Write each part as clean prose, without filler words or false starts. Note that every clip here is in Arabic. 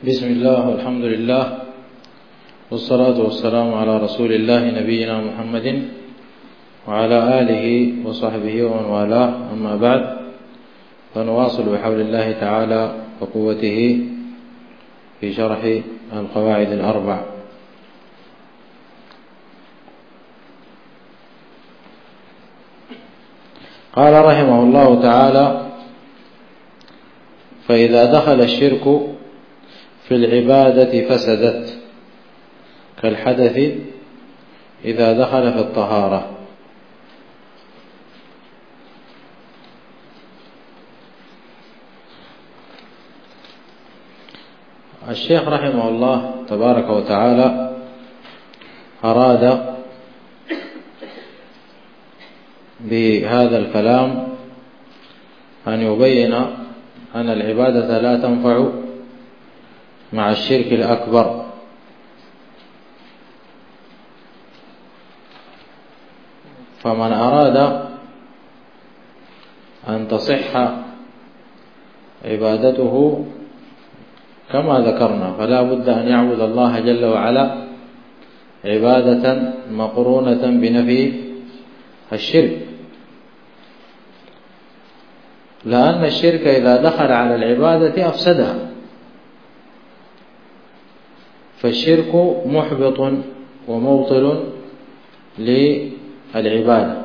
بسم الله والحمد لله والصلاة والسلام على رسول الله نبينا محمد وعلى آله وصحبه ومن والاه، أما بعد، فنواصل بحول الله تعالى وقوته في شرح القواعد الأربع. قال رحمه الله تعالى: فإذا دخل الشرك في العبادة فسدت، كالحدث إذا دخل في الطهارة. الشيخ رحمه الله تبارك وتعالى أراد بهذا الكلام أن يبين أن العبادة لا تنفع مع الشرك الأكبر، فمن أراد أن تصح عبادته كما ذكرنا فلا بد أن يعبد الله جل وعلا عبادة مقرونة بنفي الشرك، لأن الشرك إذا دخل على العبادة أفسدها، فالشرك محبط ومبطل للعبادة،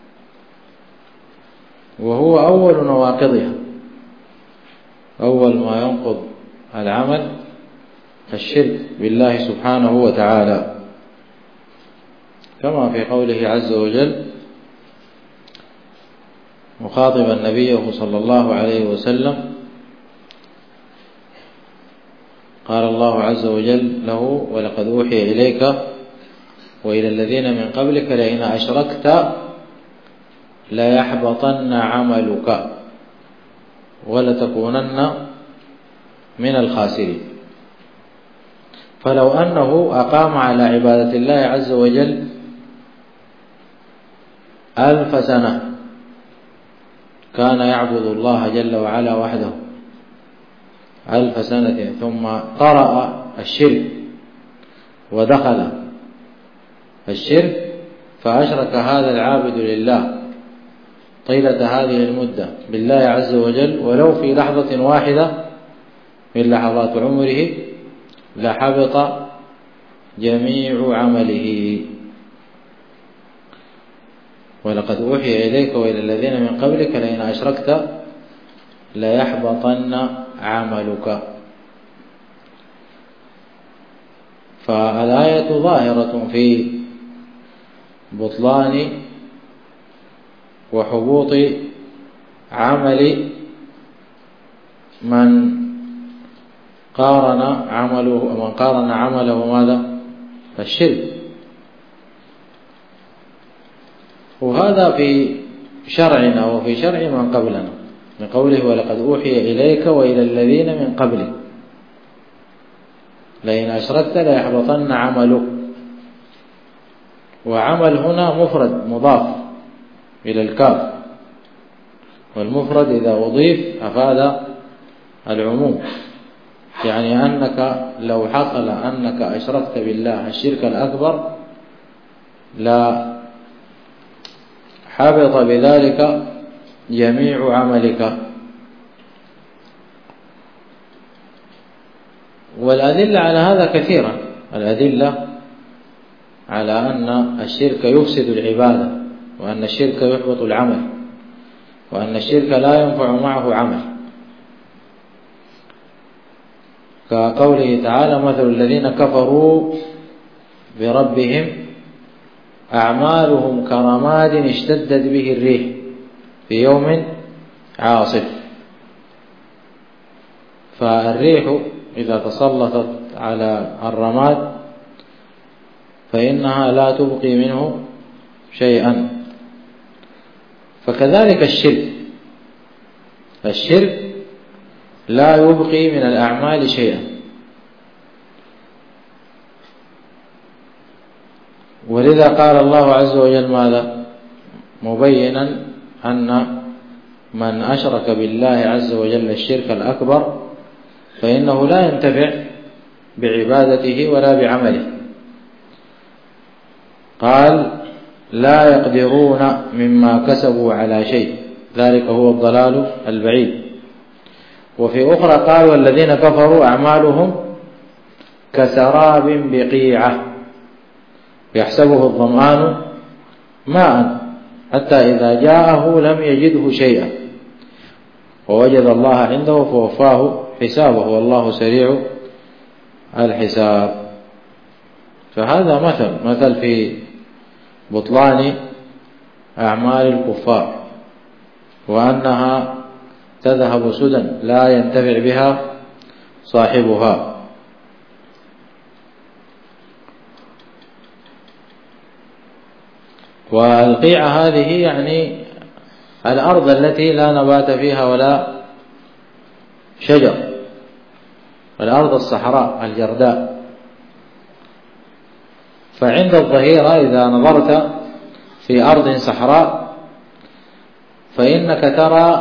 وهو أول نواقضها. أول ما ينقض العمل الشرك بالله سبحانه وتعالى، كما في قوله عز وجل مخاطبا نبيه صلى الله عليه وسلم: قال الله عز وجل له: ولقد أوحي إليك وإلى الذين من قبلك لئن أشركت ليحبطن عملك ولتكونن من الخاسرين. فلو أنه أقام على عبادة الله عز وجل 1000 سنة كان يعبد الله جل وعلا وحده 1000 سنة، ثم طرأ الشرك ودخل الشرك فأشرك هذا العابد لله طيلة هذه المدة بالله عز وجل ولو في لحظة واحدة من لحظات عمره لحبط جميع عمله. ولقد أوحي إليك وإلى الذين من قبلك لئن أشركت ليحبطن عملك. فالآية ظاهرة في بطلان وحبوط عمل من قارن عمله ماذا؟ الشرك. وهذا في شرعنا وفي شرع من قبلنا، من قوله ولقد أوحي إليك وإلى الذين من قبلك لئن أشركت ليحبطن عملك. وعمل هنا مفرد مضاف إلى الكاف، والمفرد إذا أضيف أفاد العموم، يعني أنك لو حصل أنك أشركت بالله الشرك الأكبر لا حبط بذلك جميع عملك. والأدلة على هذا كثيرة، الأدلة على أن الشرك يفسد العبادة، وأن الشرك يحبط العمل، وأن الشرك لا ينفع معه عمل، كقوله تعالى: مثل الذين كفروا بربهم أعمالهم كرماد اشتدت به الريح في يوم عاصف. فالريح إذا تسلطت على الرماد فإنها لا تبقي منه شيئا. فكذلك الشرك لا يبقي من الأعمال شيئا. ولذا قال الله عز وجل ماذا؟ مبينا أن من أشرك بالله عز وجل الشرك الأكبر فإنه لا ينتفع بعبادته ولا بعمله. قال لا يقدرون مما كسبوا على شيء، ذلك هو الضلال البعيد. وفي أخرى قال والذين كفروا أعمالهم كسراب بقيعة يحسبه الظمآن ماء حتى إذا جاءه لم يجده شيئا ووجد الله عنده فوفاه حسابه والله سريع الحساب. فهذا مثل في بطلان أعمال الكفار، وأنها تذهب سدى لا ينتفع بها صاحبها. والقيعة هذه يعني الأرض التي لا نبات فيها ولا شجر، الأرض الصحراء الجرداء. فعند الظهيرة إذا نظرت في أرض صحراء فإنك ترى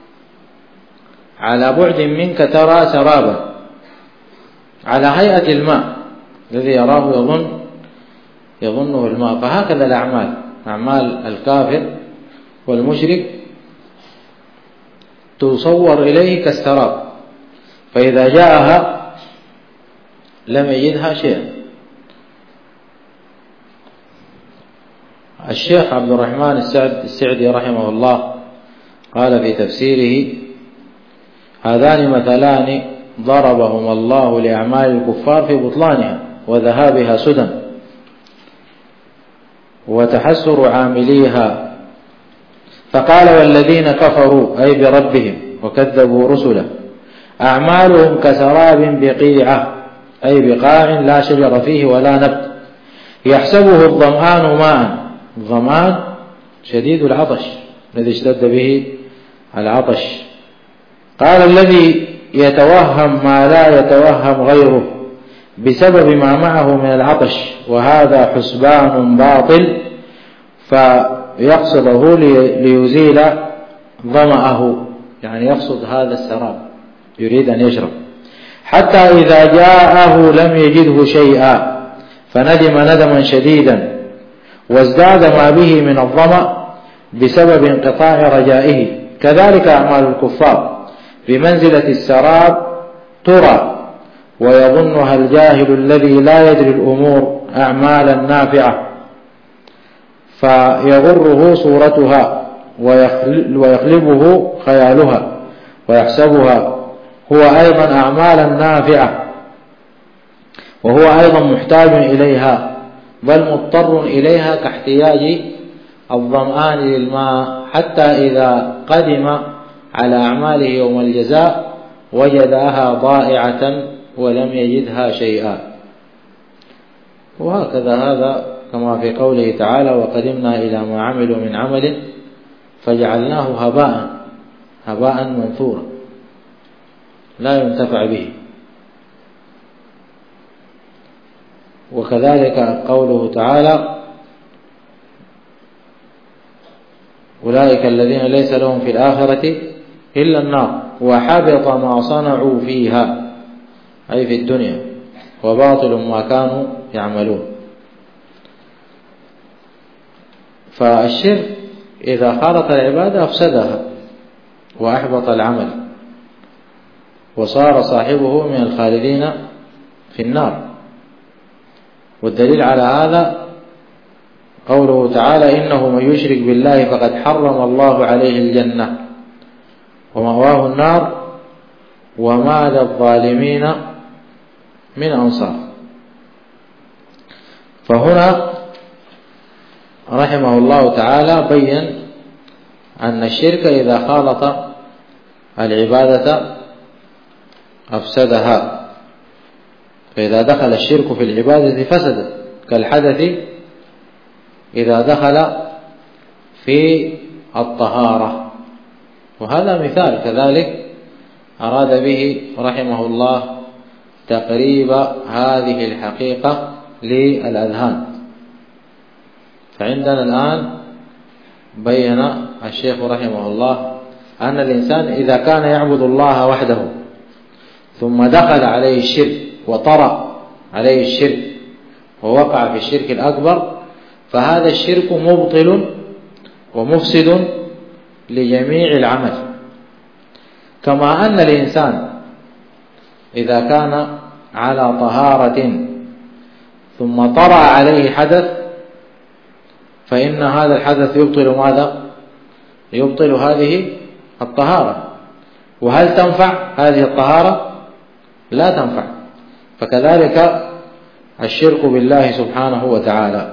على بعد منك ترى سرابا على هيئة الماء الذي يراه يظنه الماء. فهكذا الأعمال، أعمال الكافر والمشرك تصور إليه كالسراب، فإذا جاءها لم يجدها شيئا. الشيخ عبد الرحمن السعدي رحمه الله قال في تفسيره هذان مثلان ضربهما الله لأعمال الكفار في بطلانها وذهابها سدى وتحسر عامليها. فقال والذين كفروا أي بربهم وكذبوا رسله أعمالهم كسراب بقيعة أي بقاع لا شجر فيه ولا نبت يحسبه الظمآن ماء، الظمآن شديد العطش الذي اشتد به العطش. قال الذي يتوهم ما لا يتوهم غيره بسبب ما معه من العطش، وهذا حسبان باطل فيقصده ليزيل ظمأه، يعني يقصد هذا السراب يريد أن يشرب. حتى إذا جاءه لم يجده شيئا فندم ندما شديدا وازداد ما به من الظمأ بسبب انقطاع رجائه. كذلك أعمال الكفار بمنزلة السراب ترى ويظنها الجاهل الذي لا يدري الأمور أعمالا نافعة فيغره صورتها ويقلبه خيالها ويحسبها هو أيضا أعمالا نافعة وهو أيضا محتاج إليها بل مضطر إليها كاحتياج الظمآن للماء، حتى إذا قدم على أعماله يوم الجزاء وجدها ضائعة ولم يجدها شيئا. وهكذا هذا كما في قوله تعالى وقدمنا إلى ما عملوا من عمل فجعلناه هباء منثورا لا ينتفع به. وكذلك قوله تعالى أولئك الذين ليس لهم في الآخرة إلا النار وحبط ما صنعوا فيها أي في الدنيا وباطل ما كانوا يعملون. فالشرك إذا خالط العبادة أفسدها وأحبط العمل وصار صاحبه من الخالدين في النار. والدليل على هذا قوله تعالى إنه من يشرك بالله فقد حرم الله عليه الجنة ومأواه النار وما للظالمين من أنصار. فهنا رحمه الله تعالى بين أن الشرك إذا خالط العبادة أفسدها، فإذا دخل الشرك في العبادة فسدت كالحدث إذا دخل في الطهارة. وهذا مثال كذلك أراد به رحمه الله تقريب هذه الحقيقة للأذهان. فعندنا الآن بين الشيخ رحمه الله أن الإنسان إذا كان يعبد الله وحده ثم دخل عليه الشرك وطرأ عليه الشرك ووقع في الشرك الأكبر، فهذا الشرك مبطل ومفسد لجميع العمل. كما أن الإنسان إذا كان على طهارة ثم طرأ عليه حدث فإن هذا الحدث يبطل ماذا؟ يبطل هذه الطهارة. وهل تنفع هذه الطهارة؟ لا تنفع. فكذلك الشرك بالله سبحانه وتعالى.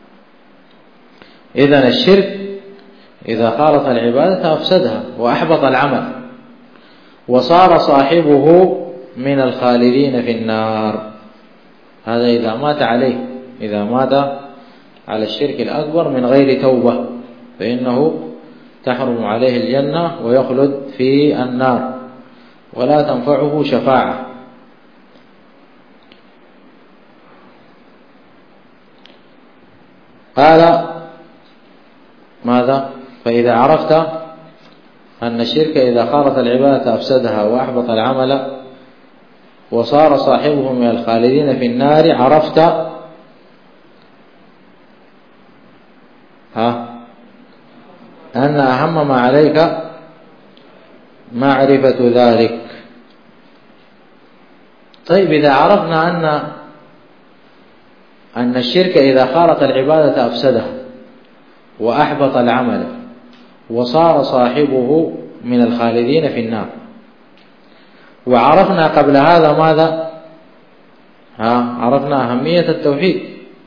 إذن الشرك إذا خالط العبادة أفسدها وأحبط العمل، وصار صاحبه من الخالدين في النار. هذا إذا مات عليه، إذا مات على الشرك الأكبر من غير توبة فإنه تحرم عليه الجنة ويخلد في النار ولا تنفعه شفاعة. قال ماذا؟ فإذا عرفت أن الشرك إذا خالط العبادة أفسدها وأحبط العمل وصار صاحبه من الخالدين في النار، عرفت أن أهم ما عليك معرفة ذلك. طيب إذا عرفنا أن الشرك إذا خالط العبادة أفسدها وأحبط العمل وصار صاحبه من الخالدين في النار، وعرفنا قبل هذا ماذا؟ عرفنا أهمية التوحيد،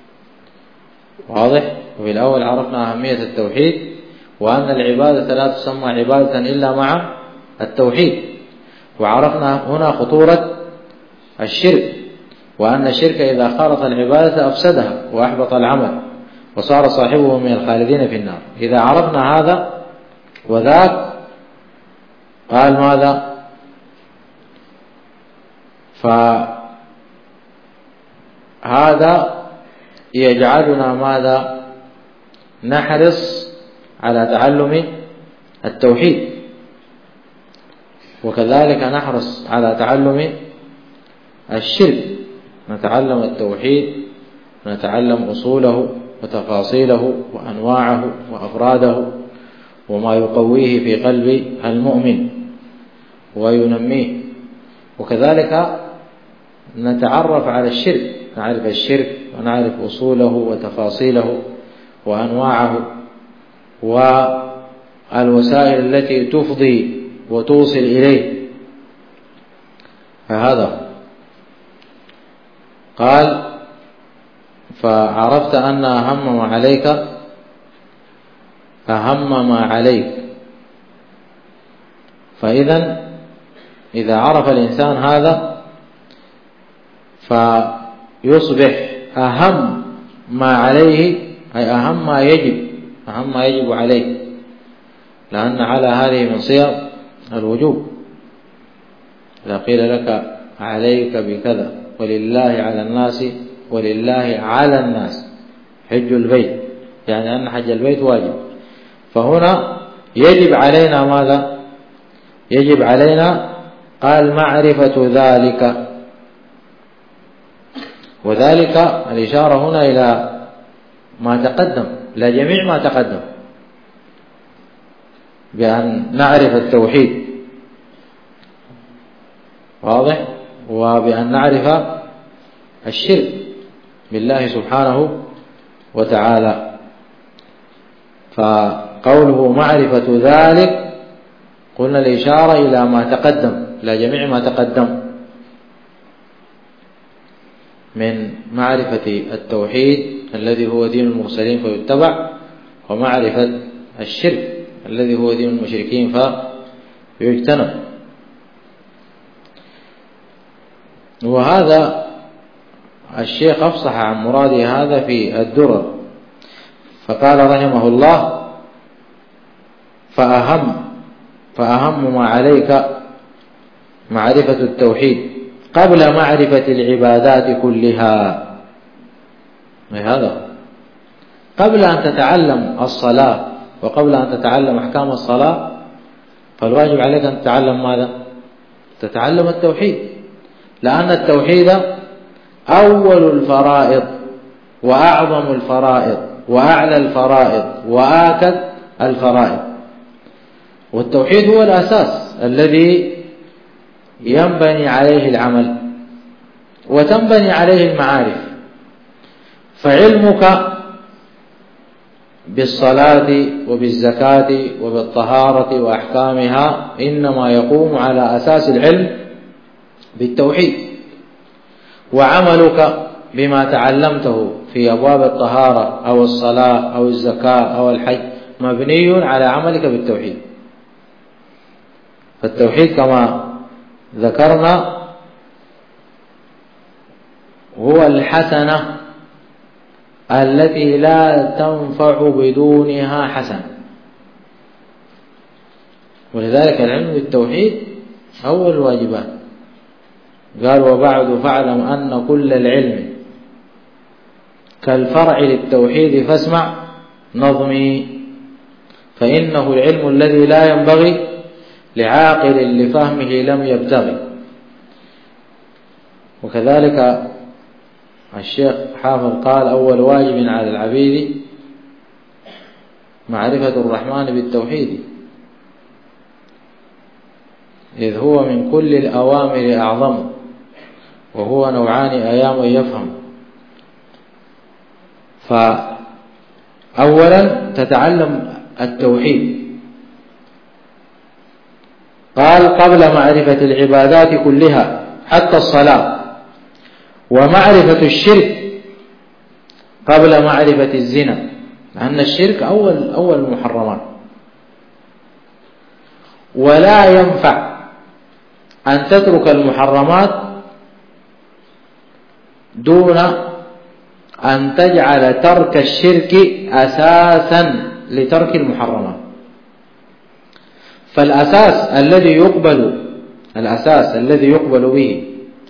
واضح؟ وفي الأول عرفنا أهمية التوحيد وأن العبادة لا تسمى عبادة إلا مع التوحيد، وعرفنا هنا خطورة الشرك وأن الشرك إذا خالط العبادة أفسدها وأحبط العمل وصار صاحبه من الخالدين في النار. إذا عرفنا هذا وذاك قال ماذا؟ فهذا يجعلنا ماذا؟ نحرص على تعلم التوحيد، وكذلك نحرص على تعلم الشرك، نتعلم التوحيد ونتعلم أصوله وتفاصيله وأنواعه وأفراده وما يقويه في قلب المؤمن وينميه، وكذلك نتعرف على الشرك، نعرف الشرك ونعرف أصوله وتفاصيله وأنواعه والوسائل التي تفضي وتوصل إليه. فهذا قال فعرفت أن أهم ما عليك. فإذا إذا عرف الإنسان هذا فيصبح أهم ما عليه، أي أهم ما يجب عليه، لأن على هذه من صيغ الوجوب. إذا قيل لك عليك بكذا ولله على الناس حج البيت، يعني أن حج البيت واجب، فهنا يجب علينا ماذا؟ يجب علينا قال معرفة ذلك، وذلك الإشارة هنا إلى ما تقدم، لا جميع ما تقدم، بأن نعرف التوحيد، واضح؟ وبأن نعرف الشرك بالله سبحانه وتعالى. فقوله معرفة ذلك قلنا الإشارة إلى ما تقدم، لا جميع ما تقدم من معرفة التوحيد الذي هو دين المرسلين فيتبع، ومعرفة الشرك الذي هو دين المشركين فيجتنب. وهذا الشيخ أفصح عن مراد هذا في الدرر، فقال رحمه الله فأهم ما عليك معرفة التوحيد قبل معرفة العبادات كلها. هذا قبل أن تتعلم الصلاة وقبل أن تتعلم أحكام الصلاة فالواجب عليك أن تتعلم ماذا؟ تتعلم التوحيد، لأن التوحيد أول الفرائض وأعظم الفرائض وأعلى الفرائض وآكد الفرائض، والتوحيد هو الأساس الذي ينبني عليه العمل وتنبني عليه المعارف. فعلمك بالصلاة وبالزكاة وبالطهارة وأحكامها إنما يقوم على أساس العلم بالتوحيد، وعملك بما تعلمته في أبواب الطهارة أو الصلاة أو الزكاة أو الحج مبني على عملك بالتوحيد. فالتوحيد كما ذكرنا هو الحسنة التي لا تنفع بدونها حسنة، ولذلك العلم بالتوحيد أول الواجبات. قال: وبعد فاعلم أن كل العلم كالفرع للتوحيد فاسمع نظمي، فإنه العلم الذي لا ينبغي لعاقل لفهمه لم يبتغي. وكذلك الشيخ حافظ قال: أول واجب على العبيد معرفة الرحمن بالتوحيد، إذ هو من كل الأوامر أعظم، وهو نوعان أيام يفهم. فأولا تتعلم التوحيد. قال: قبل معرفة العبادات كلها حتى الصلاة، ومعرفة الشرك قبل معرفة الزنا، لأن الشرك أول المحرمات. ولا ينفع أن تترك المحرمات دون أن تجعل ترك الشرك أساسا لترك المحرمات. فالأساس الذي يقبل به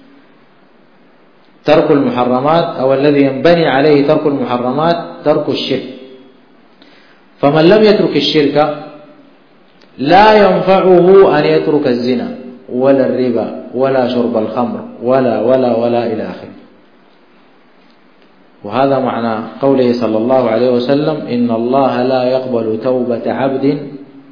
ترك المحرمات، أو الذي ينبني عليه ترك المحرمات، ترك الشرك. فمن لم يترك الشرك لا ينفعه أن يترك الزنا ولا الربا ولا شرب الخمر ولا إلى آخره. وهذا معنى قوله صلى الله عليه وسلم: إن الله لا يقبل توبة عبد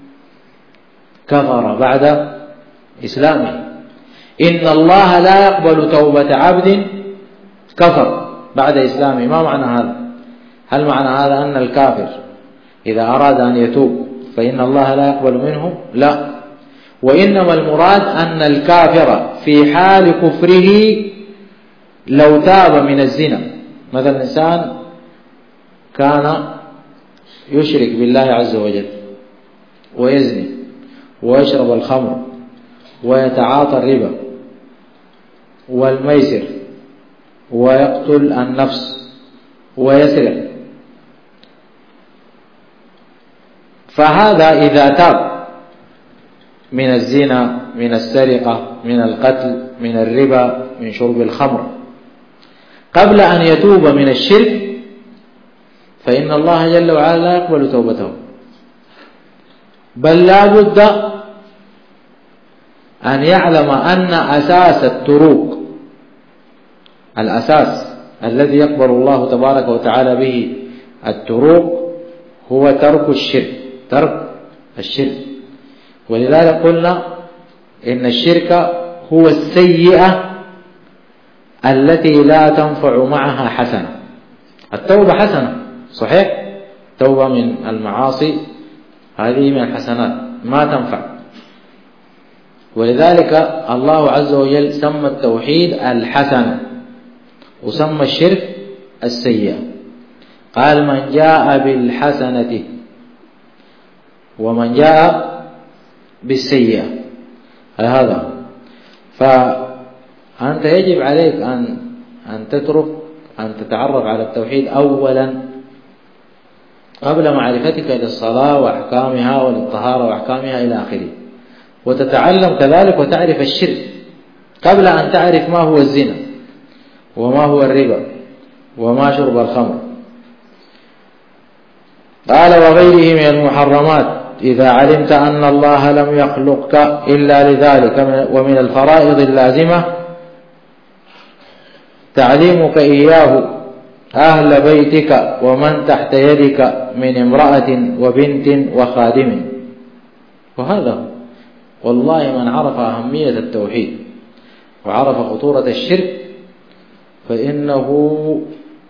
كفر بعد إسلامه. إن الله لا يقبل توبة عبد كفر بعد إسلامه. ما معنى هذا؟ هل معنى هذا أن الكافر إذا أراد أن يتوب فإن الله لا يقبل منه؟ لا، وإنما المراد أن الكافر في حال كفره لو تاب من الزنا، مثلا إنسان كان يشرك بالله عز وجل ويزني ويشرب الخمر ويتعاطى الربا والميسر ويقتل النفس ويسرق، فهذا إذا تاب من الزنا، من السرقة، من القتل، من الربا، من شرب الخمر، قبل أن يتوب من الشرك، فإن الله جل وعلا لا يقبل توبته، بل لا بد أن يعلم أن أساس التروك، الأساس الذي يقبل الله تبارك وتعالى به التروك هو ترك الشرك. ولذلك قلنا إن الشرك هو السيئة التي لا تنفع معها حسنة. التوبة حسنة صحيح، توبة من المعاصي هذه من الحسنات ما تنفع، ولذلك الله عز وجل سمى التوحيد الحسنة وسمى الشرك السيئة. قال: من جاء بالحسنة ومن جاء بالسيئة. هذا فأنت يجب عليك أن تتعرف على التوحيد أولا قبل معرفتك للصلاة وأحكامها وللطهارة وأحكامها إلى آخره، وتتعلم كذلك وتعرف الشرك قبل أن تعرف ما هو الزنا وما هو الربا وما شرب الخمر. قال: وغيره من المحرمات إذا علمت أن الله لم يخلقك إلا لذلك، ومن الفرائض اللازمة تعليمك إياه أهل بيتك ومن تحت يدك من امرأة وبنت وخادم. وهذا والله من عرف أهمية التوحيد وعرف خطورة الشرك فإنه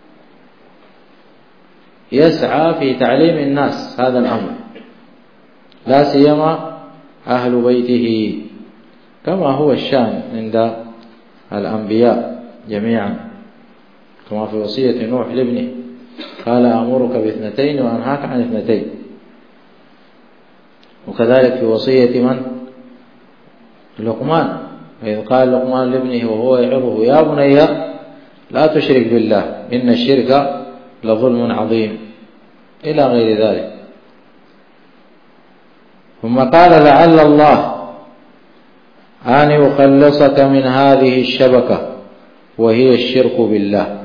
يسعى في تعليم الناس هذا الأمر، لا سيما أهل بيته، كما هو الشأن عند الأنبياء جميعا، كما في وصية نوح لابنه قال أمرك باثنتين وأنهاك عن اثنتين. وكذلك في وصية من؟ لقمان، إذ قال لقمان لابنه وهو يعظه يا بني لا تشرك بالله إن الشرك لظلم عظيم، إلى غير ذلك. ثم قال لعل الله أن يخلصك من هذه الشبكة وهي الشرك بالله،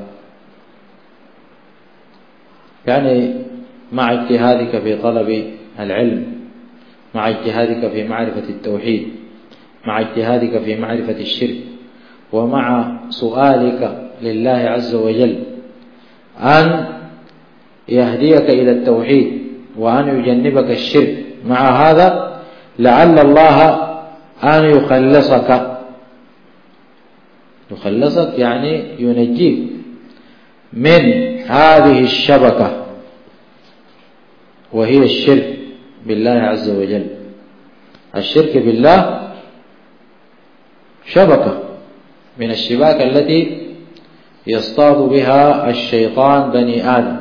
يعني مع اجتهادك في طلب العلم، مع اجتهادك في معرفة التوحيد، مع اجتهادك في معرفة الشرك، ومع سؤالك لله عز وجل أن يهديك إلى التوحيد وأن يجنبك الشرك، مع هذا لعل الله أن يخلصك يعني ينجيك من هذه الشبكة وهي الشرك بالله عز وجل. الشرك بالله شبكة من الشباك التي يصطاد بها الشيطان بني آدم،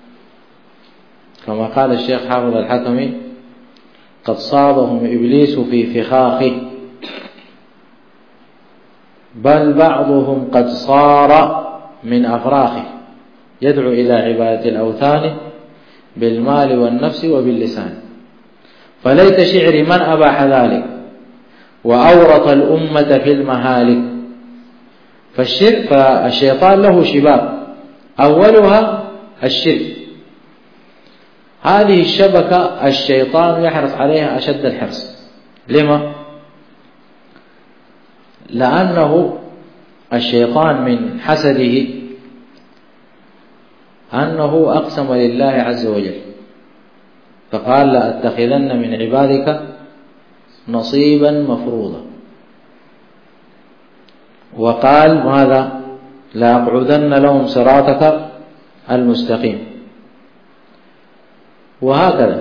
كما قال الشيخ حافظ الحكمي قد صادهم إبليس في فخاخه، بل بعضهم قد صار من أفراخه يدعو إلى عبادة الأوثان بالمال والنفس وباللسان. فليت شعري من أباح ذلك وأورط الأمة في المهالك. فالشيطان له شباك أولها الشرك، هذه الشبكة الشيطان يحرص عليها أشد الحرص. لما؟ لأنه الشيطان من حسده أنه أقسم لله عز وجل فقال لأتخذن من عبادك نصيبا مفروضا، وقال ماذا؟ لأقعدن لهم صراطك المستقيم، وهكذا.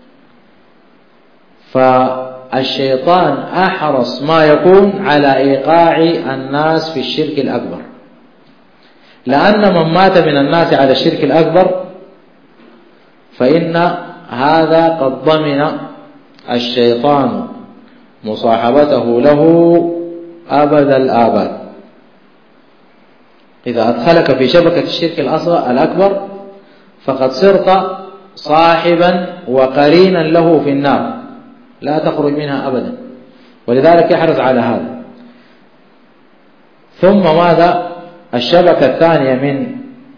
فالشيطان أحرص ما يكون على إيقاع الناس في الشرك الأكبر، لأن من مات من الناس على الشرك الأكبر فإن هذا قد ضمن الشيطان مصاحبته له أبد الآباد. إذا أدخلك في شبكة الشرك الأكبر فقد صرت صاحبا وقرينا له في النار لا تخرج منها أبدا، ولذلك يحرص على هذا. ثم ماذا؟ الشبكة الثانية من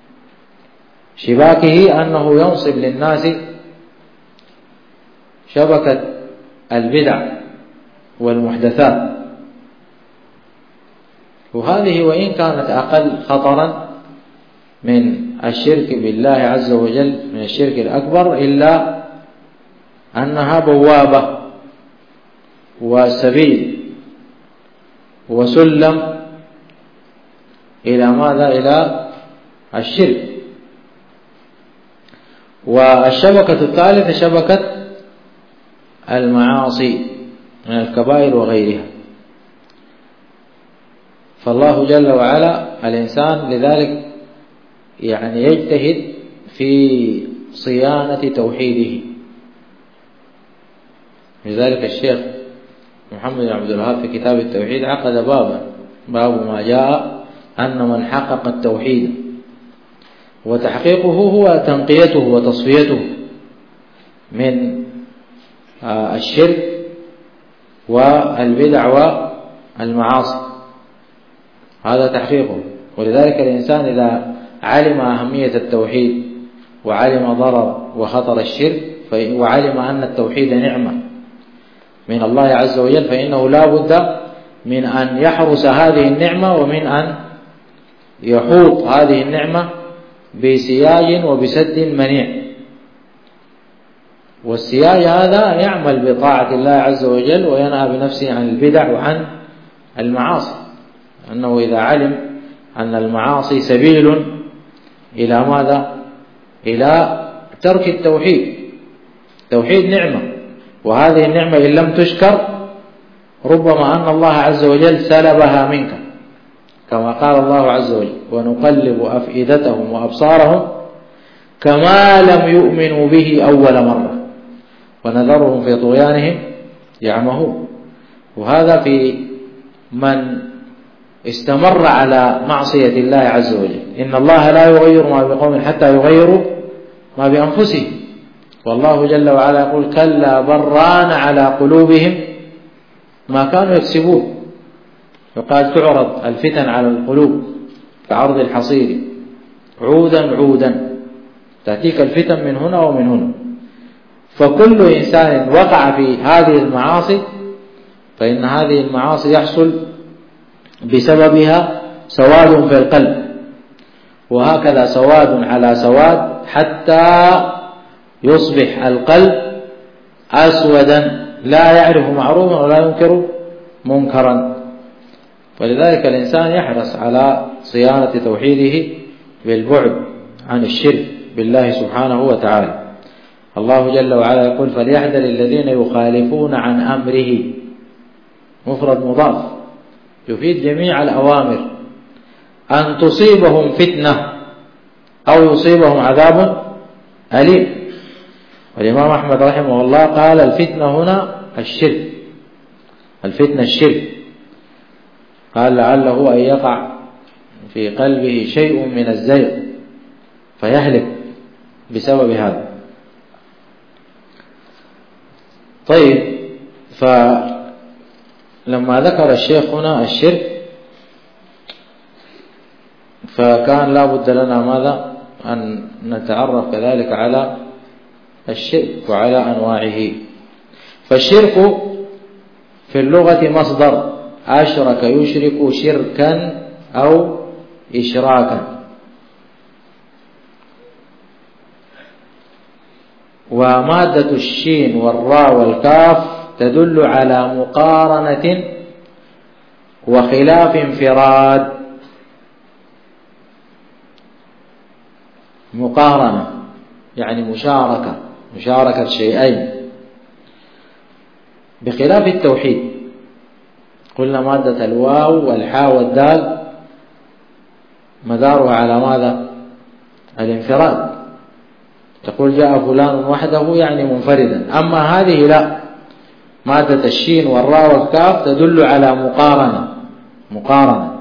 شباكه أنه ينصب للناس شبكة البدع والمحدثات، وهذه وإن كانت أقل خطرا من الشرك بالله عز وجل من الشرك الأكبر إلا أنها بوابة وسبيل وسلم إلى ماذا؟ إلى الشرك. والشبكة الثالثة شبكة المعاصي من الكبائر وغيرها. فالله جل وعلا الإنسان لذلك يعني يجتهد في صيانة توحيده. لذلك الشيخ محمد بن عبد الوهاب في كتاب التوحيد عقد باب ما جاء أن من حقق التوحيد، وتحقيقه هو تنقيته وتصفيته من الشرك والبدع والمعاصي، هذا تحقيقه. ولذلك الإنسان إذا علم أهمية التوحيد وعلم ضرر وخطر الشرك وعلم أن التوحيد نعمة من الله عز وجل فإنه لا بد من أن يحرس هذه النعمة ومن أن يحوط هذه النعمة بسياج وبسد منيع، والسياج هذا يعمل بطاعة الله عز وجل وينهى بنفسه عن البدع وعن المعاصي، أنه إذا علم أن المعاصي سبيل إلى ماذا؟ إلى ترك التوحيد. توحيد نعمة، وهذه النعمة إن لم تشكر ربما أن الله عز وجل سلبها منك، كما قال الله عز وجل: ونقلب أفئدتهم وأبصارهم كما لم يؤمنوا به أول مرة ونذرهم في طغيانهم يعمهون. وهذا في من استمر على معصية الله عز وجل. إن الله لا يغير ما بقوم حتى يغيروا ما بأنفسهم، والله جل وعلا يقول: كلا بل ران على قلوبهم ما كانوا يكسبون. وقال: تعرض الفتن على القلوب كعرض الحصير عودا عودا، تأتيك الفتن من هنا ومن هنا. فكل إنسان وقع في هذه المعاصي فإن هذه المعاصي يحصل بسببها سواد في القلب، وهكذا سواد على سواد حتى يصبح القلب أسودا لا يعرف معروفا ولا ينكر منكرا. ولذلك الإنسان يحرص على صيانة توحيده بالبعد عن الشرك بالله سبحانه وتعالى. الله جل وعلا يقول: فليحذر الذين يخالفون عن أمره، مفرد مضاف يفيد جميع الأوامر، أن تصيبهم فتنة أو يصيبهم عذاب أليم. والإمام أحمد رحمه الله قال: الفتنة هنا الشرك، الفتنة الشرك. قال: لعله أن يقع في قلبه شيء من الزيغ فيهلك بسبب هذا. طيب، فلما ذكر الشيخ هنا الشرك فكان لا بد لنا ماذا؟ أن نتعرف كذلك على الشرك وعلى أنواعه. فالشرك في اللغة مصدر أشرك يشرك شركا أو إشراكا، ومادة الشين والراء والكاف تدل على مقارنة وخلاف انفراد. مقارنة يعني مشاركة شيئين، بخلاف التوحيد. قلنا مادة الواو والحاء والدال مدارها على ماذا؟ الانفراد. تقول جاء فلان وحده يعني منفردا. أما هذه لا، مادة الشين والراء والكاف تدل على مقارنة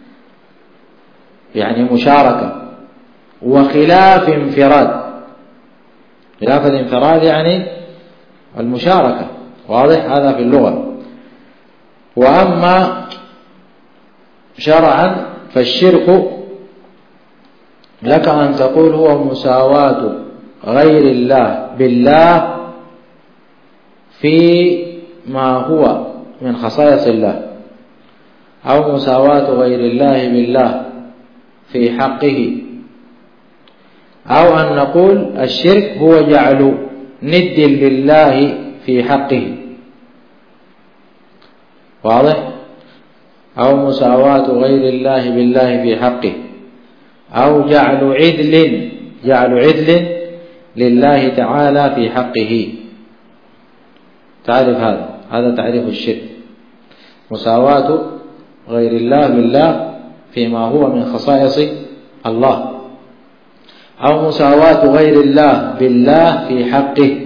يعني مشاركة، وخلاف انفراد. خلاف الانفراد يعني المشاركة، واضح؟ هذا في اللغة. وأما شرعا فالشرك لك أن تقول هو مساواة غير الله بالله في ما هو من خصائص الله، أو مساواة غير الله بالله في حقه، أو أن نقول الشرك هو جعل ند لله في حقه، واضح؟ أو مساواة غير الله بالله في حقه، أو جعل عدل لله تعالى في حقه. تعرف هذا تعريف الشرك: مساواة غير الله بالله فيما هو من خصائص الله، أو مساواة غير الله بالله في حقه.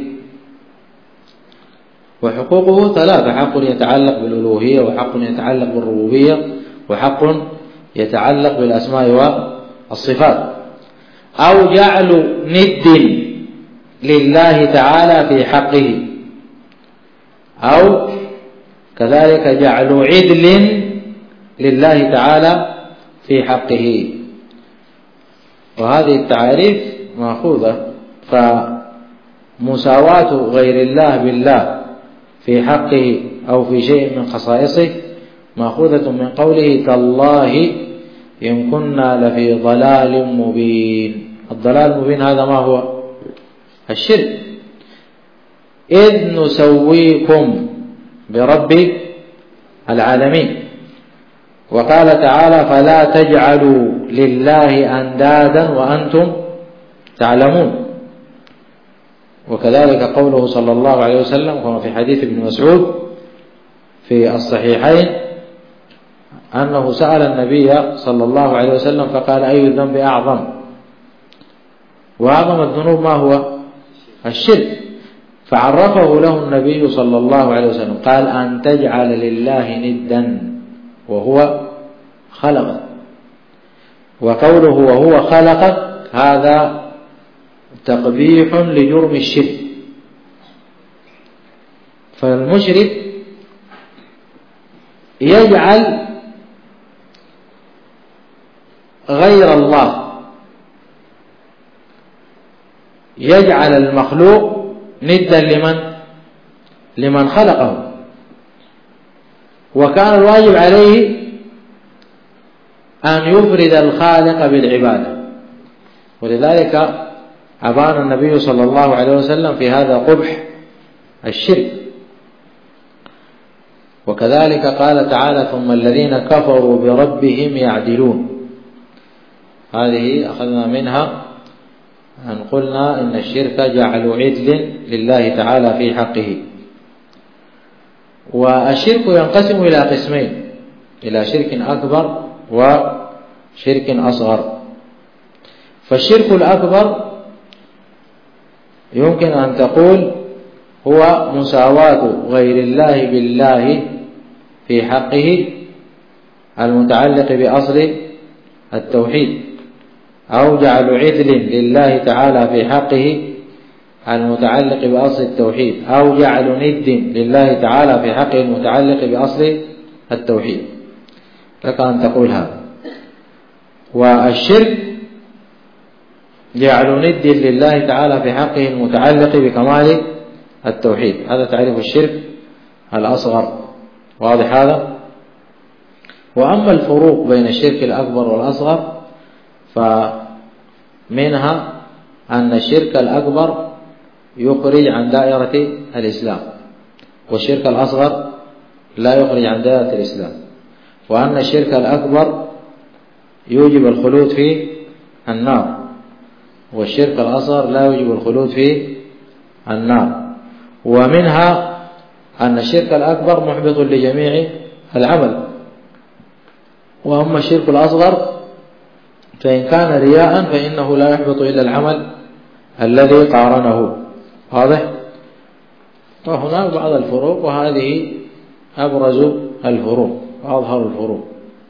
وحقوقه ثلاثة: حق يتعلق بالألوهية، وحق يتعلق بالربوبية، وحق يتعلق بالأسماء والصفات. أو جعل ند لله تعالى في حقه، أو كذلك جعل عدل لله تعالى في حقه. وهذه التعاريف مأخوذة. فمساواة غير الله بالله في حقه أو في شيء من خصائصه مأخوذة من قوله: تالله إن كنا لفي ضلال مبين. الضلال المبين هذا ما هو؟ الشرك. إذ نسويكم برب العالمين. وقال تعالى فلا تجعلوا لله أندادا وأنتم تعلمون. وكذلك قوله صلى الله عليه وسلم كما في حديث ابن مسعود في الصحيحين أنه سأل النبي صلى الله عليه وسلم فقال أي الذنب أعظم؟ وأعظم الذنوب ما هو؟ الشرك. فعرفه له النبي صلى الله عليه وسلم قال أن تجعل لله ندا وهو خلقك. وقوله وهو خلقك هذا تقبيح لجرم الشرك. فالمشرك يجعل غير الله، يجعل المخلوق ندا لمن خلقه، وكان الواجب عليه أن يفرد الخالق بالعبادة. ولذلك أبان النبي صلى الله عليه وسلم في هذا قبح الشرك. وكذلك قال تعالى ثم الذين كفروا بربهم يعدلون. هذه أخذنا منها أن قلنا إن الشرك جعل عدل لله تعالى في حقه. والشرك ينقسم إلى قسمين، إلى شرك أكبر وشرك أصغر. فالشرك الأكبر يمكن أن تقول هو مساواة غير الله بالله في حقه المتعلق بأصل التوحيد، أو جعل عدل لله تعالى في حقه المتعلق بأصل التوحيد، أو جعل ند لله تعالى في حقه المتعلق بأصل التوحيد. لك أن تقول هذا. والشرك جعل ند لله تعالى في حقه المتعلق بكمال التوحيد. هذا تعريف الشرك الأصغر. واضح هذا؟ وأما الفروق بين الشرك الأكبر والأصغر فمنها أن الشرك الأكبر يخرج عن دائرة الإسلام، والشرك الأصغر لا يخرج عن دائرة الإسلام. وأن الشرك الأكبر يوجب الخلود في النار، والشرك الأصغر لا يوجب الخلود في النار. ومنها أن الشرك الأكبر محبط لجميع العمل، وأما الشرك الأصغر فإن كان رياء فإنه لا يحبط إلا العمل الذي قارنه. واضح؟ وهناك بعض الفروق، وهذه أبرز الفروق وأظهر الفروق.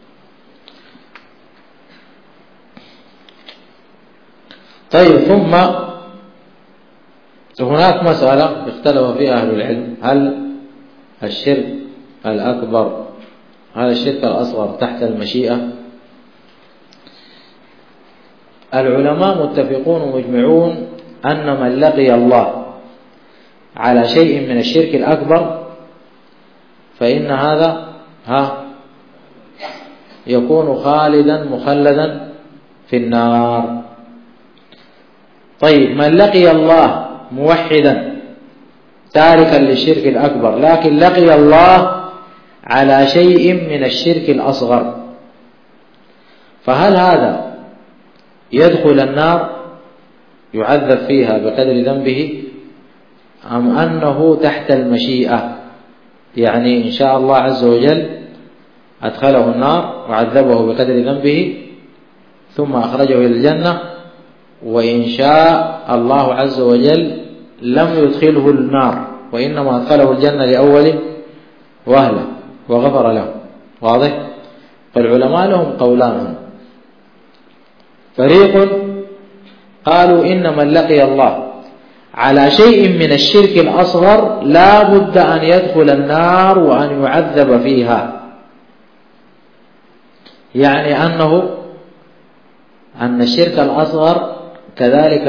طيب، ثم هناك مسألة اختلف فيها أهل العلم: هل الشرك الأكبر، هل الشرك الأصغر تحت المشيئة؟ العلماء متفقون ومجمعون أن من لقي الله على شيء من الشرك الأكبر فإن هذا يكون خالدا مخلدا في النار. طيب، من لقي الله موحدا تاركا للشرك الأكبر لكن لقي الله على شيء من الشرك الأصغر، فهل هذا يدخل النار يعذب فيها بقدر ذنبه، أم أنه تحت المشيئة؟ يعني إن شاء الله عز وجل أدخله النار وعذبه بقدر ذنبه ثم أخرجه إلى الجنة، وإن شاء الله عز وجل لم يدخله النار وإنما أدخله الجنة لأول وهلة وغفر له. واضح؟ فالعلماء لهم قولان: فريق قالوا إن من لقي الله على شيء من الشرك الأصغر لا بد أن يدخل النار وأن يعذب فيها، يعني أن الشرك الأصغر كذلك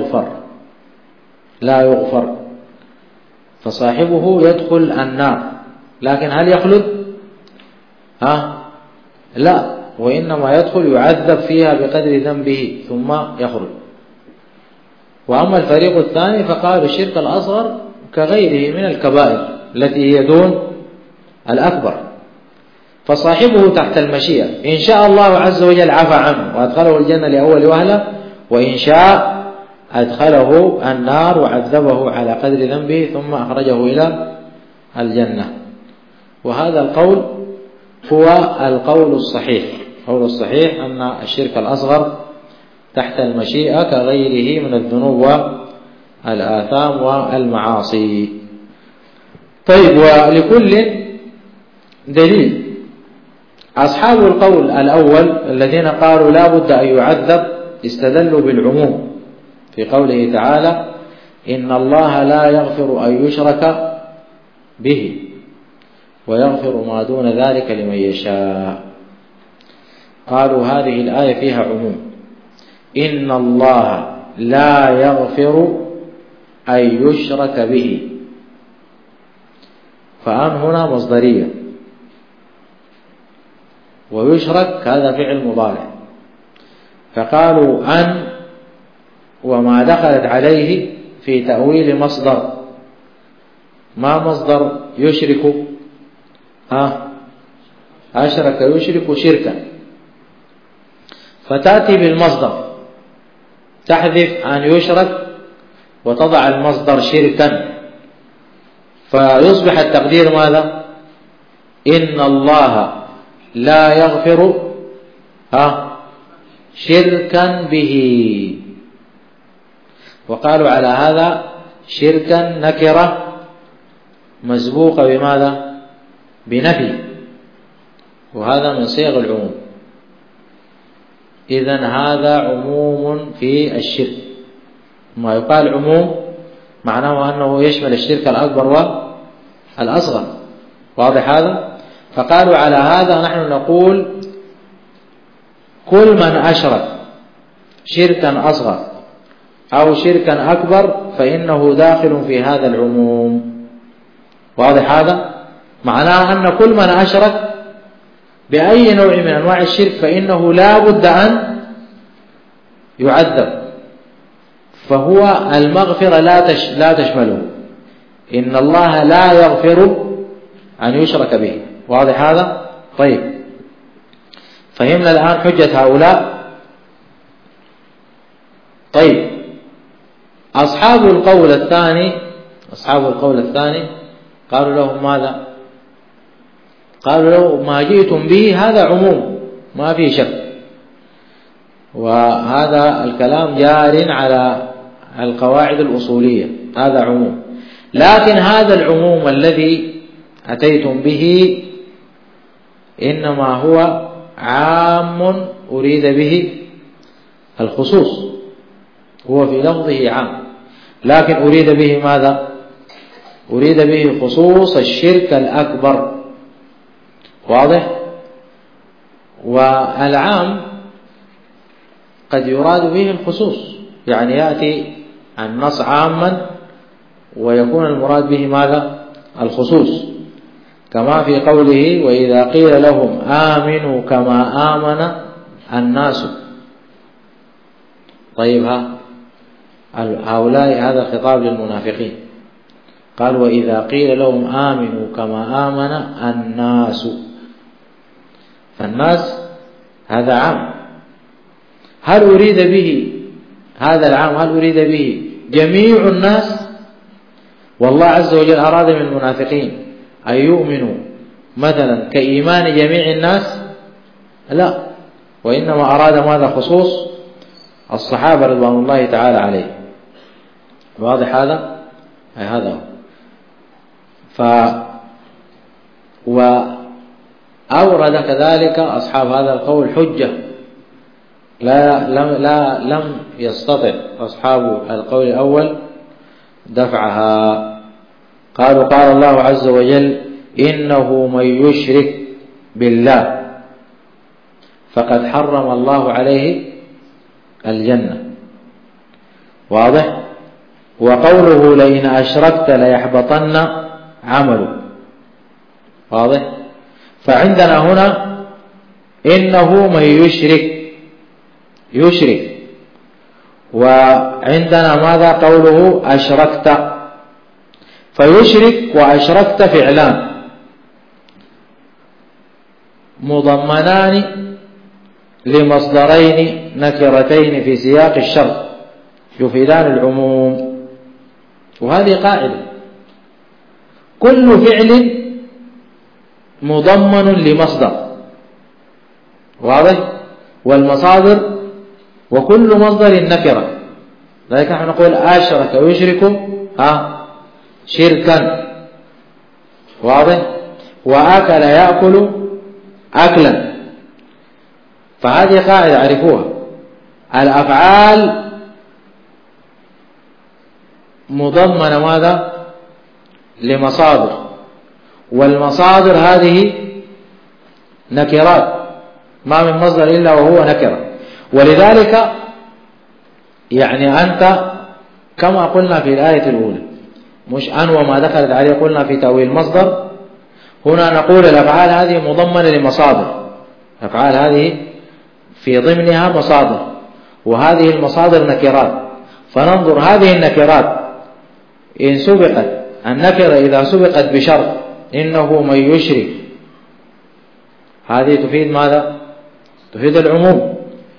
لا يغفر، فصاحبه يدخل النار، لكن هل يخلد؟ لا. وإنما يدخل يعذب فيها بقدر ذنبه ثم يخرج. وأما الفريق الثاني فقالوا الشرك الأصغر كغيره من الكبائر التي هي دون الأكبر، فصاحبه تحت المشيئة، إن شاء الله عز وجل عفى عنه وأدخله الجنة لأول وهلة، وإن شاء أدخله النار وعذبه على قدر ذنبه ثم أخرجه إلى الجنة. وهذا القول هو القول الصحيح. القول الصحيح أن الشرك الأصغر تحت المشيئة كغيره من الذنوب والآثام والمعاصي. طيب، ولكل دليل. أصحاب القول الأول الذين قالوا لا بد أن يعذب استدلوا بالعموم في قوله تعالى إن الله لا يغفر أن يشرك به ويغفر ما دون ذلك لمن يشاء. قالوا هذه الآية فيها عموم، إن الله لا يغفر أن يشرك به، فأن هنا مصدرية، ويشرك هذا فعل مضارع، فقالوا أن وما دخلت عليه في تأويل مصدر. ما مصدر يشرك؟ أشرك يشرك شركا، فتأتي بالمصدر تحذف أن يشرك وتضع المصدر شركا، فيصبح التقدير ماذا؟ إن الله لا يغفر شركا به. وقالوا على هذا شركا نكرة مسبوقة بماذا؟ بنفي، وهذا من صيغ العموم. إذن هذا عموم في الشرك. ما يقال عموم معناه أنه يشمل الشرك الأكبر والأصغر. واضح هذا؟ فقالوا على هذا نحن نقول كل من أشرك شركا أصغر أو شركا أكبر فإنه داخل في هذا العموم. واضح هذا؟ معناه أن كل من أشرك بأي نوع من أنواع الشرك فإنه لا بد أن يعذب، فهو المغفرة لا تشمله. إن الله لا يغفر أن يشرك به. واضح هذا؟ طيب، فهمنا الآن حجة هؤلاء. طيب، أصحاب القول الثاني قالوا لهم ماذا؟ قالوا له ما جئتم به هذا عموم ما فيه شك، وهذا الكلام جار على القواعد الأصولية، هذا عموم. لكن هذا العموم الذي أتيتم به إنما هو عام أريد به الخصوص، هو في لفظه عام، لكن أريد به ماذا؟ أريد به خصوص الشرك الأكبر. واضح؟ والعام قد يراد به الخصوص، يعني يأتي النص عاما ويكون المراد به ماذا؟ الخصوص، كما في قوله وإذا قيل لهم آمنوا كما آمن الناس. طيب، هؤلاء هذا خطاب للمنافقين، قال وإذا قيل لهم آمنوا كما آمن الناس، فالناس هذا عام. هل أريد به هذا العام؟ هل أريد به جميع الناس؟ والله عز وجل أراد من المنافقين أن يؤمنوا مثلا كإيمان جميع الناس؟ لا، وإنما أراد ماذا؟ خصوص الصحابة رضوان الله تعالى عليه. واضح هذا؟ هذا وأورد كذلك أصحاب هذا القول حجة لم يستطع أصحاب القول الأول دفعها. قالوا قال الله عز وجل إنه من يشرك بالله فقد حرم الله عليه الجنة. واضح؟ وقوله لئن أشركت ليحبطن عمله. واضح؟ فعندنا هنا إنه من يشرك. وعندنا ماذا؟ قوله أشركت. فيشرك وأشركت فعلان مضمنان لمصدرين نكرتين في سياق الشرط يفيدان العموم. وهذه قاعدة: كل فعل مضمن لمصدر، واضح؟ والمصادر وكل مصدر نكرة. لذلك نحن نقول أشرك ويشرك شركا، واضح؟ وأكل يأكل أكلا. فهذه قاعدة عرفوها: الأفعال مضمنة ماذا؟ لمصادر، والمصادر هذه نكرات، ما من مصدر إلا وهو نكرة. ولذلك يعني أنت كما قلنا في الآية الأولى، مش أنوى ما دخلت عليه قلنا في تأويل المصدر، هنا نقول الأفعال هذه مضمنة لمصادر، الأفعال هذه في ضمنها مصادر، وهذه المصادر نكرات. فننظر هذه النكرات إن سبقت النكرة، إذا سبقت بشرط إنه من يشرك، هذه تفيد ماذا؟ تفيد العموم.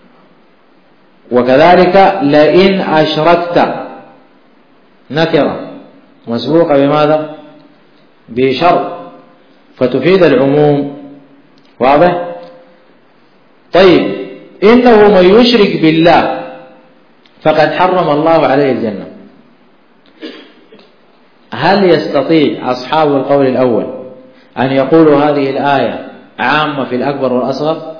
وكذلك لئن أشركت نكرة مسبوقة بماذا؟ بشرط، فتفيد العموم، واضح؟ طيب، إنه من يشرك بالله فقد حرم الله عليه الجنة. هل يستطيع أصحاب القول الأول أن يقولوا هذه الآية عامة في الأكبر والأصغر؟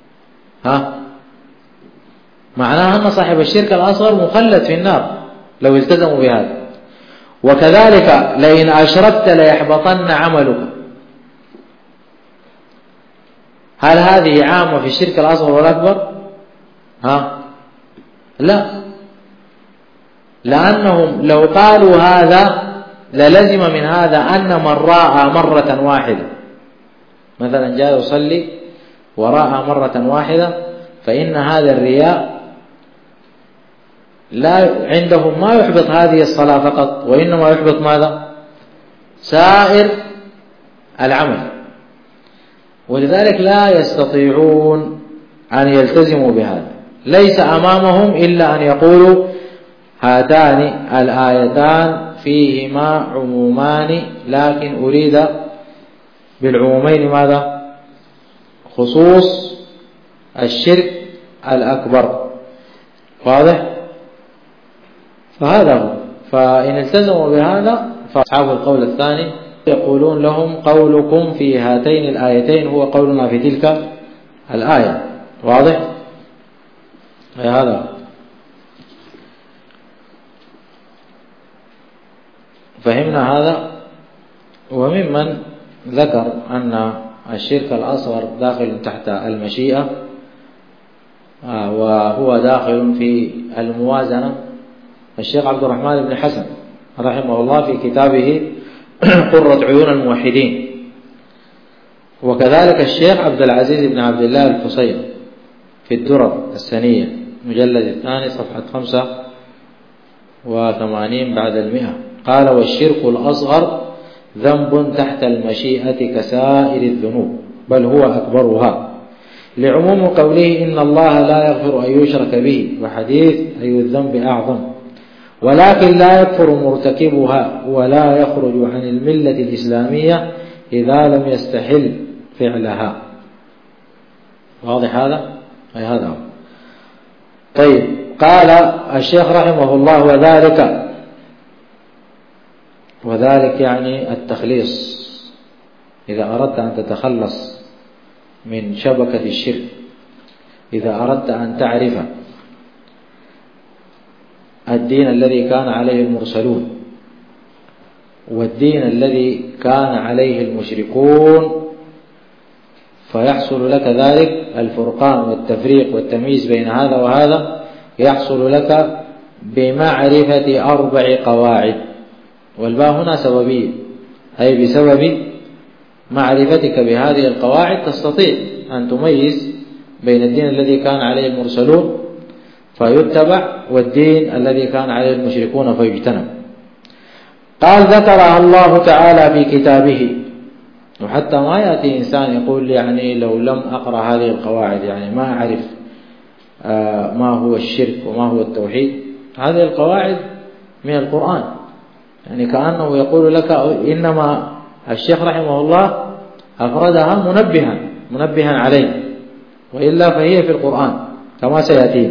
معناها أن صاحب الشرك الأصغر مخلد في النار لو التزموا بهذا. وكذلك لئن أشركت ليحبطن عملك، هل هذه عامة في الشرك الأصغر والأكبر؟ لا، لأنهم لو قالوا هذا للزم من هذا أن من راى مرة واحدة، مثلا جاء يصلي ورأى مرة واحدة، فإن هذا الرياء لا عندهم ما يحبط هذه الصلاة فقط، وإنما يحبط ماذا؟ سائر العمل. ولذلك لا يستطيعون أن يلتزموا بهذا، ليس أمامهم إلا أن يقولوا هاتان الآيتان فيهما عمومان، لكن أريد بالعمومين ماذا؟ خصوص الشرك الأكبر، واضح؟ فهذا هو. فإن التزموا بهذا فأصحاب القول الثاني يقولون لهم قولكم في هاتين الآيتين هو قولنا في تلك الآية، واضح؟ هذا فهمنا هذا. وممن ذكر أن الشرك الأصغر داخل تحت المشيئة وهو داخل في الموازنة الشيخ عبد الرحمن بن حسن رحمه الله في كتابه قرة عيون الموحدين، وكذلك الشيخ عبد العزيز بن عبد الله الحسين في الدرر السنية مجلد 2 صفحة 85 بعد 100، قال: والشرك الأصغر ذنب تحت المشيئة كسائر الذنوب، بل هو أكبرها، لعموم قوله إن الله لا يغفر أن يشرك به، وحديث أي الذنب أعظم، ولكن لا يكفر مرتكبها ولا يخرج عن الملة الإسلامية إذا لم يستحل فعلها. واضح هذا؟ أي هذا هو. طيب، قال الشيخ رحمه الله: وذلك يعني التخليص، إذا أردت أن تتخلص من شبكة الشرك، إذا أردت أن تعرف الدين الذي كان عليه المرسلون والدين الذي كان عليه المشركون، فيحصل لك ذلك الفرقان والتفريق والتمييز بين هذا وهذا، يحصل لك بمعرفة 4 قواعد، والباء هنا سببية، أي بسبب معرفتك بهذه القواعد تستطيع أن تميز بين الدين الذي كان عليه المرسلون فيتبع والدين الذي كان عليه المشركون فيجتنب. قال ذكرها الله تعالى في كتابه. وحتى ما يأتي إنسان يقول يعني لو لم أقرأ هذه القواعد يعني ما أعرف ما هو الشرك وما هو التوحيد. هذه القواعد من القرآن، يعني كأنه يقول لك إنما الشيخ رحمه الله أفردها منبها عليه، وإلا فهي في القرآن كما سيأتينا.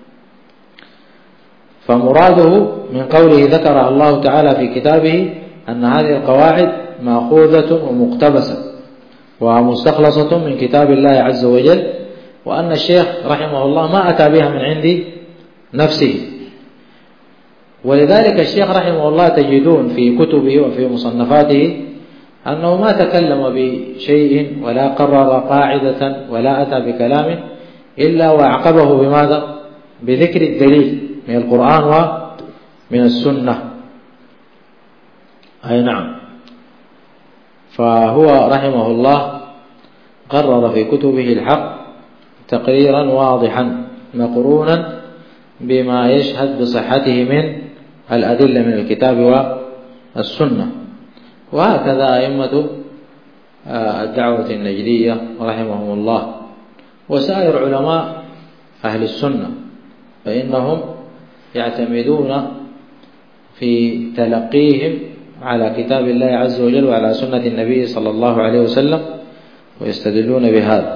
فمراده من قوله ذكرها الله تعالى في كتابه أن هذه القواعد مأخوذة ومقتبسة ومستخلصة من كتاب الله عز وجل، وأن الشيخ رحمه الله ما أتى بها من عند نفسه. ولذلك الشيخ رحمه الله تجدون في كتبه وفي مصنفاته أنه ما تكلم بشيء ولا قرر قاعدة ولا أتى بكلام إلا وأعقبه بماذا؟ بذكر الدليل من القرآن ومن السنة. أي نعم. فهو رحمه الله قرر في كتبه الحق تقريرا واضحا مقرونا بما يشهد بصحته من الأدلة من الكتاب والسنة. وهكذا أئمة الدعوة النجدية رحمهم الله وسائر علماء أهل السنة، فإنهم يعتمدون في تلقيهم على كتاب الله عز وجل وعلى سنة النبي صلى الله عليه وسلم ويستدلون بهذا.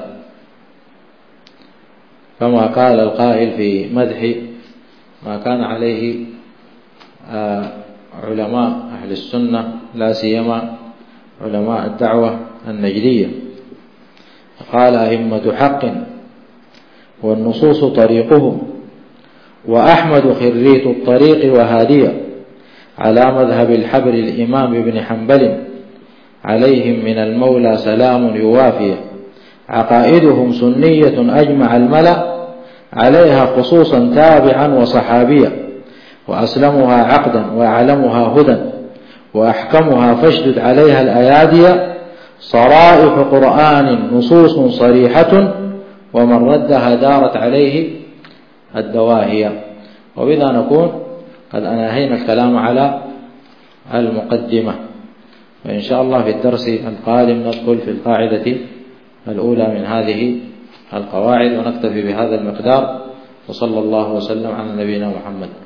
كما قال القائل في مدح ما كان عليه علماء أهل السنة لا سيما علماء الدعوة النجدية، قال أئمة حق والنصوص طريقهم وأحمد خريت الطريق وهادية على مذهب الحبر الإمام ابن حنبل عليهم من المولى سلام يوافي عقائدهم سنية أجمع الملأ عليها خصوصا تابعا وصحابيا وأسلمها عقدا وأعلمها هدى وأحكمها فاشدد عليها الأيادي صرائح قرآن نصوص صريحة ومن ردها دارت عليه الدواهي. وبذا نكون قد أنهينا الكلام على المقدمة، وإن شاء الله في الدرس القادم ندخل في القاعدة الأولى من هذه القواعد ونكتفي بهذا المقدار، وصلى الله وسلم على نبينا محمد.